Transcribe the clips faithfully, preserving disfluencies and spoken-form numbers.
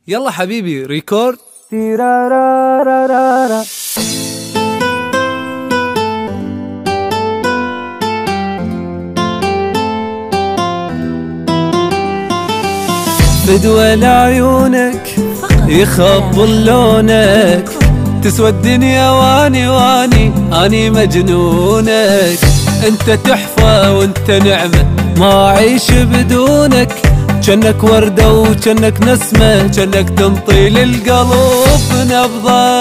يلا حبيبي ريكورد. بدوى لعيونك يخبل لونك، تسوى الدنيا واني واني اني مجنونك. انت تحفة وانت نعمة ما اعيش بدونك، جنك وردة وجنك نسمة، جنك تنطي للقلب نبضة.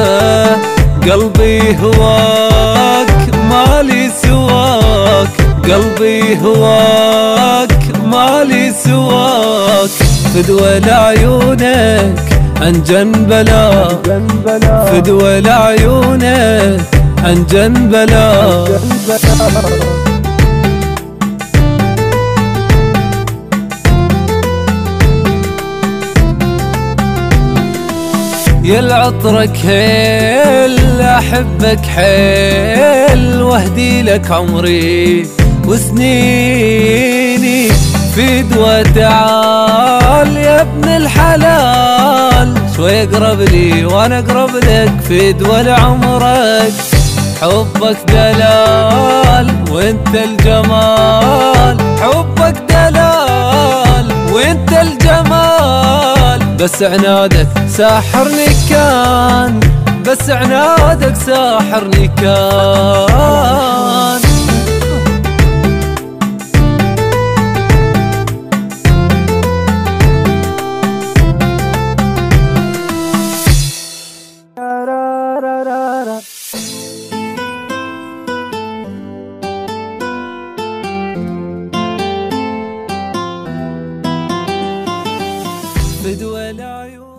قلبي هواك مالي سواك، قلبي هواك مالي سواك. فدوى لعيونك انجن بلا، فدوى لعيونك انجن بلا. يا العطرك هيل احبك حيل، واهدي لك عمري وسنيني. فدوى تعال يا ابن الحلال، شوي اقرب لي وانا اقرب لك. فدوى لعمرك حبك دلال وانت الجمال، حبك دلال وانت الجمال. بس عنادك ساحرني كان، بس عنادك ساحرني كان. بدوى العيون